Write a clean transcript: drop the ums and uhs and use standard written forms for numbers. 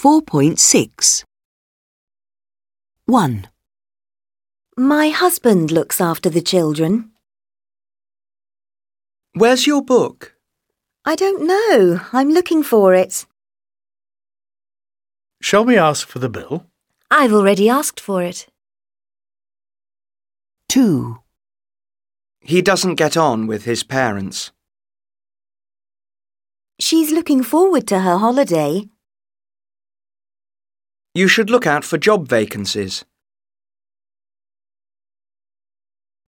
4.6. 1. My husband looks after the children. Where's your book? I don't know. I'm looking for it. Shall we ask for the bill? I've already asked for it. 2. He doesn't get on with his parents. She's looking forward to her holiday. You should look out for job vacancies.